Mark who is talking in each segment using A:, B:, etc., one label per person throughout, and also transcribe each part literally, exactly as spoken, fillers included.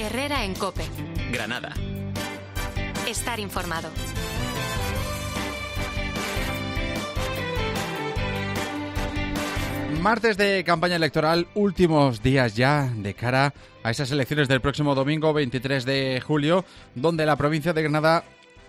A: Herrera en COPE.
B: Granada.
A: Estar informado.
C: Martes de campaña electoral, últimos días ya de cara a esas elecciones del próximo domingo veintitrés de julio, donde la provincia de Granada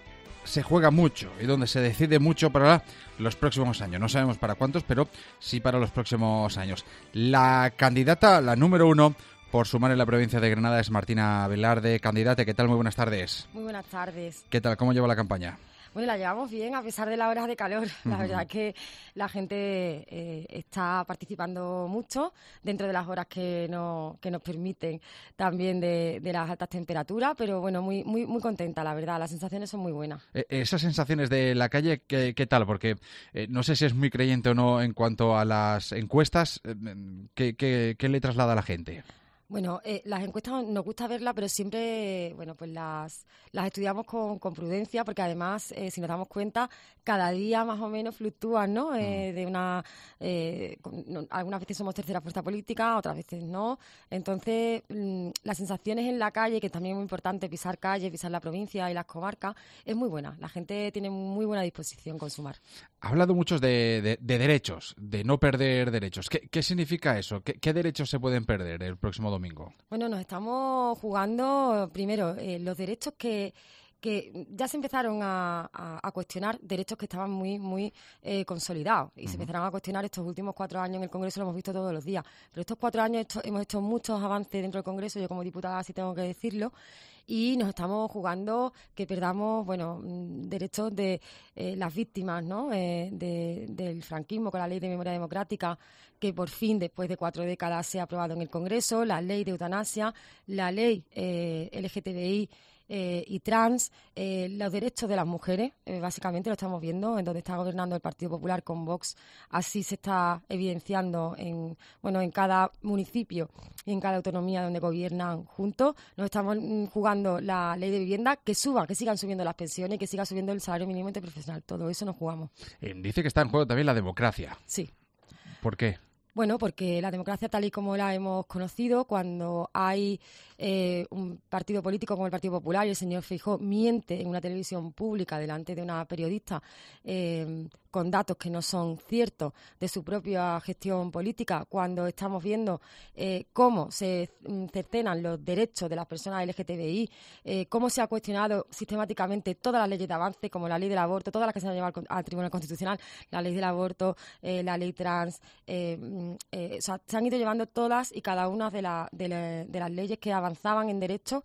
C: se juega mucho y donde se decide mucho para los próximos años. No sabemos para cuántos, pero sí para los próximos años. La candidata, la número uno, por sumar en la provincia de Granada es Martina Velarde. Candidata, ¿qué tal? Muy buenas tardes.
D: Muy buenas tardes.
C: ¿Qué tal? ¿Cómo lleva la campaña?
D: Bueno, la llevamos bien a pesar de las horas de calor. La uh-huh. verdad es que la gente eh, está participando mucho dentro de las horas que, no, que nos permiten también de, de las altas temperaturas, pero bueno, muy muy muy contenta, la verdad. Las sensaciones son muy buenas.
C: Eh, esas sensaciones de la calle, ¿qué, qué tal? Porque eh, no sé si es muy creyente o no en cuanto a las encuestas. Eh, ¿qué, qué, ¿Qué le traslada a la gente?
D: Bueno, eh, las encuestas nos gusta verlas, pero siempre, bueno, pues las, las estudiamos con, con prudencia, porque además, eh, si nos damos cuenta, cada día más o menos fluctúan, ¿no? Eh, de una, eh, con, no, algunas veces somos tercera fuerza política, otras veces no. Entonces, mmm, las sensaciones en la calle, que también es muy importante, pisar calle, pisar la provincia y las comarcas, es muy buena. La gente tiene muy buena disposición con sumar.
C: Ha hablado muchos de, de, de derechos, de no perder derechos. ¿Qué, qué significa eso? ¿Qué, ¿Qué derechos se pueden perder el próximo domingo?
D: Bueno, nos estamos jugando, primero, eh, los derechos que... que ya se empezaron a, a, a cuestionar, derechos que estaban muy muy eh, consolidados y uh-huh. se empezaron a cuestionar estos últimos cuatro años en el Congreso, lo hemos visto todos los días, pero estos cuatro años esto, hemos hecho muchos avances dentro del Congreso, yo como diputada sí tengo que decirlo, y nos estamos jugando que perdamos, bueno, derechos de eh, las víctimas, ¿no? Eh, de, del franquismo con la Ley de Memoria Democrática, que por fin, después de cuatro décadas, se ha aprobado en el Congreso, la Ley de Eutanasia, la Ley eh, L G T B I Eh, y trans, eh, los derechos de las mujeres, eh, básicamente lo estamos viendo en donde está gobernando el Partido Popular con Vox, así se está evidenciando en bueno en cada municipio y en cada autonomía donde gobiernan juntos. Nos estamos mm, jugando la ley de vivienda, que suba, que sigan subiendo las pensiones y que siga subiendo el salario mínimo interprofesional, todo eso nos jugamos.
C: Eh, dice que está en juego también la democracia.
D: Sí.
C: ¿Por qué?
D: Bueno, porque la democracia tal y como la hemos conocido, cuando hay eh, un partido político como el Partido Popular y el señor Feijóo miente en una televisión pública delante de una periodista eh, con datos que no son ciertos de su propia gestión política, cuando estamos viendo eh, cómo se cercenan los derechos de las personas L G T B I, eh, cómo se ha cuestionado sistemáticamente todas las leyes de avance, como la ley del aborto, todas las que se han llevado al, al Tribunal Constitucional, la ley del aborto, eh, la ley trans, eh, Eh, o sea, se han ido llevando todas y cada una de, la, de, la, de las leyes que avanzaban en derechos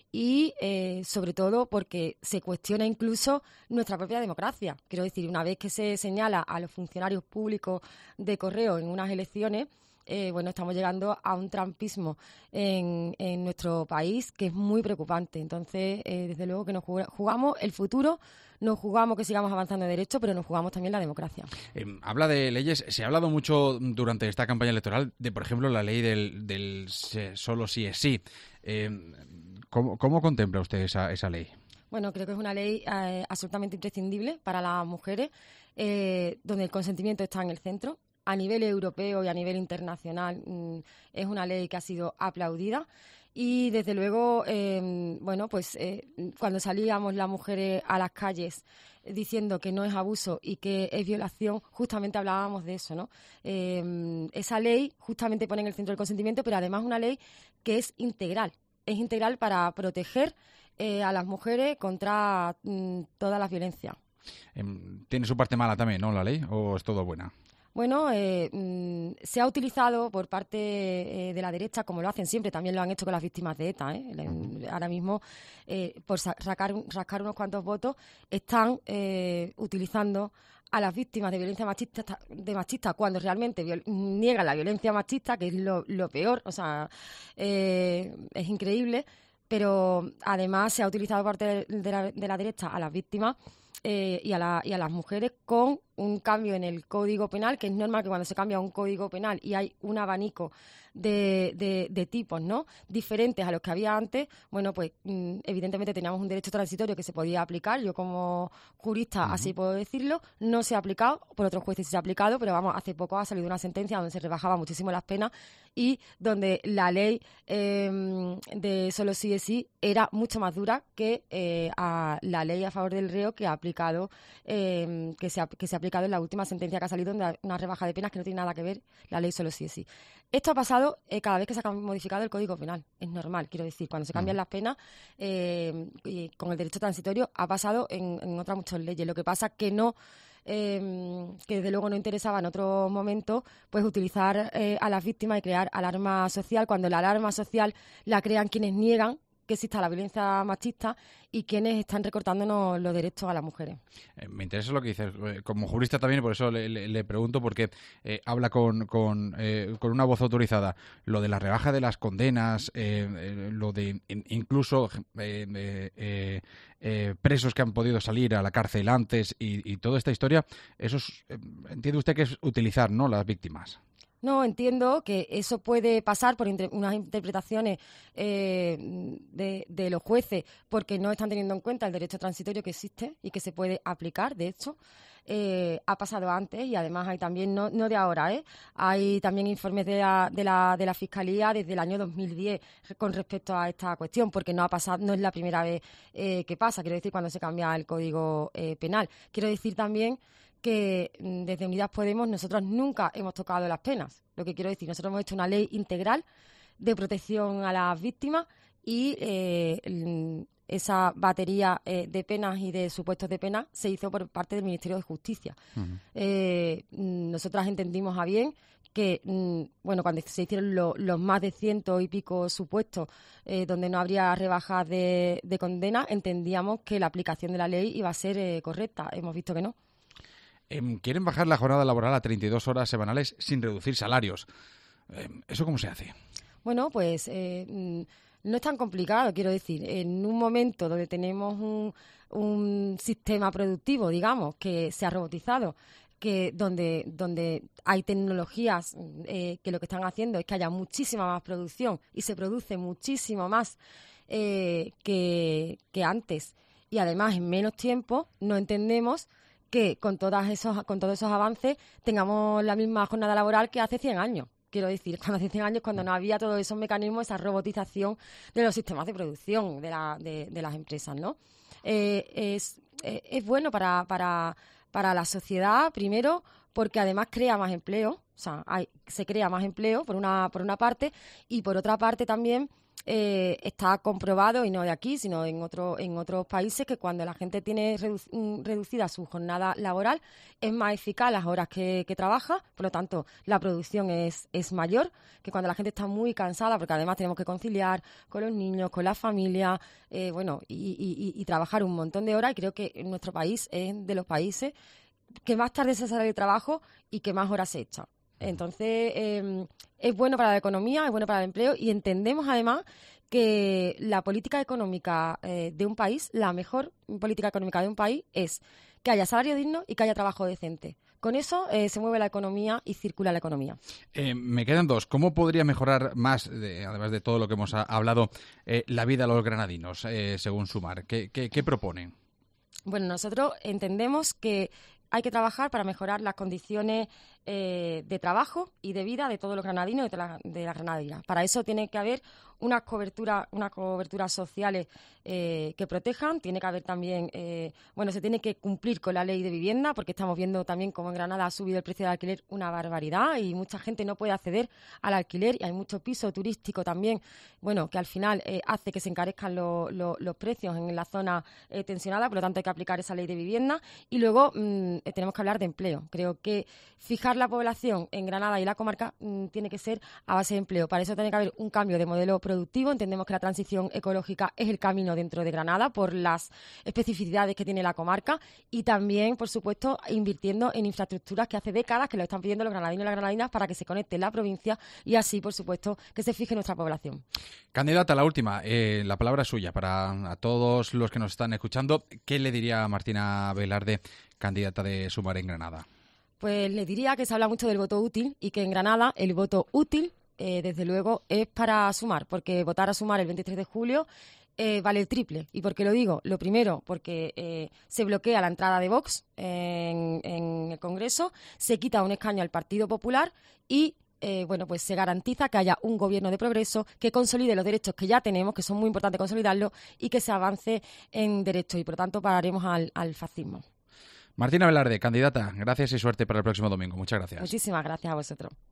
D: y, eh, sobre todo, porque se cuestiona incluso nuestra propia democracia. Quiero decir, una vez que se señala a los funcionarios públicos de correo en unas elecciones, eh, bueno, estamos llegando a un trumpismo en, en nuestro país que es muy preocupante. Entonces, eh, desde luego que nos jugamos el futuro, nos jugamos que sigamos avanzando en derecho, pero nos jugamos también la democracia.
C: Eh, habla de leyes, se ha hablado mucho durante esta campaña electoral de, por ejemplo, la ley del, del solo sí es sí. Eh, ¿cómo, ¿Cómo contempla usted esa, esa ley?
D: Bueno, creo que es una ley eh, absolutamente imprescindible para las mujeres, eh, donde el consentimiento está en el centro. A nivel europeo y a nivel internacional mmm, es una ley que ha sido aplaudida y desde luego, eh, bueno, pues eh, cuando salíamos las mujeres a las calles diciendo que no es abuso y que es violación, justamente hablábamos de eso, ¿no? Eh, esa ley justamente pone en el centro el consentimiento, pero además una ley que es integral, es integral para proteger eh, a las mujeres contra mmm, todas las violencias.
C: Eh, ¿Tiene su parte mala también, no, la ley, o es todo buena?
D: Bueno, eh, mmm, se ha utilizado por parte eh, de la derecha, como lo hacen siempre, también lo han hecho con las víctimas de ETA. ¿eh? Uh-huh. Ahora mismo, eh, por sacar, rascar unos cuantos votos, están eh, utilizando a las víctimas de violencia machista, de machista cuando realmente viol- niegan la violencia machista, que es lo, lo peor, o sea, eh, es increíble, pero además se ha utilizado por parte de la, de la derecha a las víctimas eh, y, a la, y a las mujeres con un cambio en el Código Penal, que es normal que cuando se cambia un Código Penal y hay un abanico de, de, de tipos, ¿no?, diferentes a los que había antes, bueno, pues mm, evidentemente teníamos un derecho transitorio que se podía aplicar. Yo como jurista, uh-huh. así puedo decirlo, no se ha aplicado, por otros jueces sí se ha aplicado, pero vamos, hace poco ha salido una sentencia donde se rebajaba muchísimo las penas y donde la ley eh, de solo sí es sí era mucho más dura que eh, a la ley a favor del reo que ha aplicado eh, que se ha, que se ha aplicado en la última sentencia que ha salido, donde hay una rebaja de penas que no tiene nada que ver la ley solo sí es sí. Esto ha pasado eh, cada vez que se ha modificado el Código Penal. Es normal, quiero decir, cuando se cambian uh-huh. las penas eh, y con el derecho transitorio ha pasado en, en otras muchas leyes. Lo que pasa es que no Eh, que desde luego no interesaba en otros momentos, pues utilizar eh, a las víctimas y crear alarma social, cuando la alarma social la crean quienes niegan que exista la violencia machista y quienes están recortándonos los derechos a las mujeres.
C: Eh, me interesa lo que dices, eh, como jurista también, por eso le, le, le pregunto, porque eh, habla con, con, eh, con una voz autorizada. Lo de la rebaja de las condenas, eh, eh, lo de in, incluso eh, eh, eh, presos que han podido salir a la cárcel antes y, y toda esta historia, eso es, eh, entiende usted que es utilizar, ¿no?, las víctimas.
D: No, entiendo que eso puede pasar por inter- unas interpretaciones eh, de, de los jueces porque no están teniendo en cuenta el derecho transitorio que existe y que se puede aplicar, de hecho. Eh, ha pasado antes y además hay también, no, no de ahora, ¿eh? Hay también informes de la, de, la, de la Fiscalía desde el año dos mil diez con respecto a esta cuestión, porque no ha pasado, no es la primera vez eh, que pasa, quiero decir, cuando se cambia el Código eh, Penal. Quiero decir también que desde Unidas Podemos nosotros nunca hemos tocado las penas. Lo que quiero decir, nosotros hemos hecho una ley integral de protección a las víctimas y eh, esa batería eh, de penas y de supuestos de penas se hizo por parte del Ministerio de Justicia. Uh-huh. Eh, nosotras entendimos a bien que, bueno, cuando se hicieron lo, los más de ciento y pico supuestos eh, donde no habría rebajas de, de condena, entendíamos que la aplicación de la ley iba a ser eh, correcta. Hemos visto que no.
C: Quieren bajar la jornada laboral a treinta y dos horas semanales sin reducir salarios. ¿Eso cómo se hace?
D: Bueno, pues eh, no es tan complicado, quiero decir. En un momento donde tenemos un, un sistema productivo, digamos, que se ha robotizado, que donde, donde hay tecnologías eh, que lo que están haciendo es que haya muchísima más producción y se produce muchísimo más eh, que, que antes. Y además, en menos tiempo, no entendemos que con, todas esos, con todos esos avances tengamos la misma jornada laboral que hace cien años. Quiero decir, cuando hace cien años, cuando no había todos esos mecanismos, esa robotización de los sistemas de producción de, la, de, de las empresas, ¿no? Eh, es, eh, es bueno para, para, para la sociedad, primero, porque además crea más empleo, o sea, hay, se crea más empleo, por una, por una parte, y por otra parte también Eh, está comprobado, y no de aquí, sino en, otro, en otros países, que cuando la gente tiene redu- reducida su jornada laboral es más eficaz las horas que, que trabaja, por lo tanto la producción es, es mayor que cuando la gente está muy cansada, porque además tenemos que conciliar con los niños, con la familia, eh, bueno, y, y, y trabajar un montón de horas, y creo que nuestro país es de los países que más tarde se sale de trabajo y que más horas se echa. Entonces, eh, es bueno para la economía, es bueno para el empleo, y entendemos además que la política económica eh, de un país, la mejor política económica de un país es que haya salario digno y que haya trabajo decente. Con eso eh, se mueve la economía y circula la economía.
C: Eh, me quedan dos. ¿Cómo podría mejorar más, de, además de todo lo que hemos a, hablado, eh, la vida a los granadinos, eh, según Sumar? ¿Qué, qué, qué proponen?
D: Bueno, nosotros entendemos que hay que trabajar para mejorar las condiciones eh, de trabajo y de vida de todos los granadinos y de, la, de las granadinas. Para eso tiene que haber unas coberturas unas coberturas sociales eh, que protejan. Tiene que haber también, eh, bueno, se tiene que cumplir con la ley de vivienda, porque estamos viendo también cómo en Granada ha subido el precio del alquiler una barbaridad y mucha gente no puede acceder al alquiler, y hay mucho piso turístico también, bueno, que al final eh, hace que se encarezcan lo, lo, los precios en la zona eh, tensionada. Por lo tanto hay que aplicar esa ley de vivienda. Y luego mmm, tenemos que hablar de empleo. Creo que fijar fijar la población en Granada y la comarca mmm, tiene que ser a base de empleo. Para eso tiene que haber un cambio de modelo productivo. Entendemos que la transición ecológica es el camino dentro de Granada por las especificidades que tiene la comarca y también, por supuesto, invirtiendo en infraestructuras que hace décadas que lo están pidiendo los granadinos y las granadinas para que se conecte la provincia y así, por supuesto, que se fije nuestra población.
C: Candidata, la última, eh, la palabra es suya para a todos los que nos están escuchando. ¿Qué le diría a Martina Velarde, candidata de Sumar en Granada?
D: Pues le diría que se habla mucho del voto útil y que en Granada el voto útil, eh, desde luego, es para Sumar, porque votar a Sumar el veintitrés de julio eh, vale el triple. ¿Y por qué lo digo? Lo primero, porque eh, se bloquea la entrada de Vox en, en el Congreso, se quita un escaño al Partido Popular y Eh, bueno, pues se garantiza que haya un gobierno de progreso que consolide los derechos que ya tenemos, que son muy importantes consolidarlos, y que se avance en derechos y, por lo tanto, pararemos al, al fascismo.
C: Martina Velarde, candidata, gracias y suerte para el próximo domingo. Muchas gracias.
D: Muchísimas gracias a vosotros.